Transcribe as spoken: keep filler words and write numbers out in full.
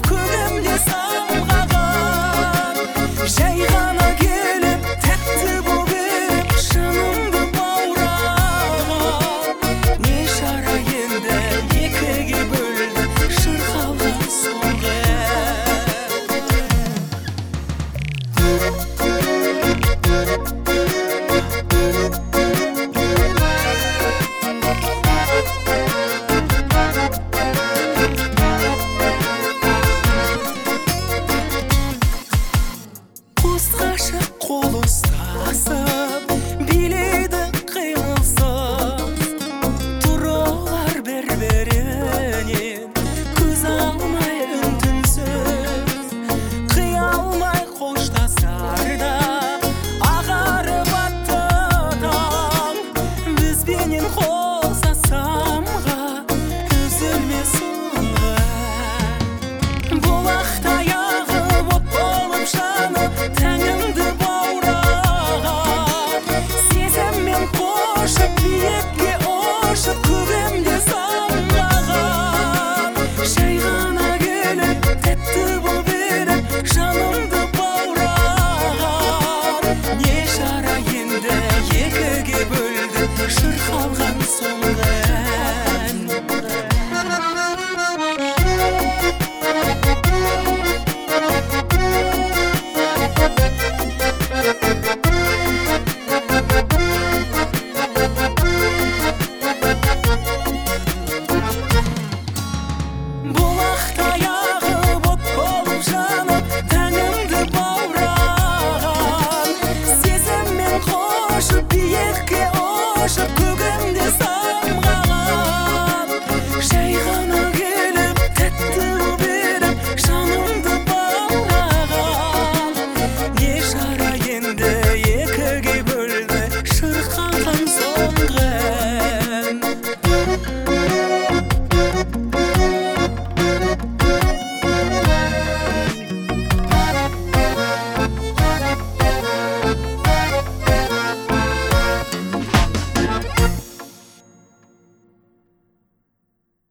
көбемде самғаған, жай ғана келіп тәтті боп еріп жанымды баураған. Не шара енді екіге бөлді шырқалған соңғы қол ұстасып билейді қимылсыз, тұралар бір-бірінен көз алмай үн-түнсіз, қия алмай қоштасарда ағарып атты таң. Бізбенен қоса самға үзілмес соңғы бұлақтай ағып от болып жанып тәнімді баураған. Сезіммен қошып биікке ұшып көбемде самғаған, жай ғана келіп тәтті боп еріп жанымды баураған. Не шара енді екіге бөлді шырқалған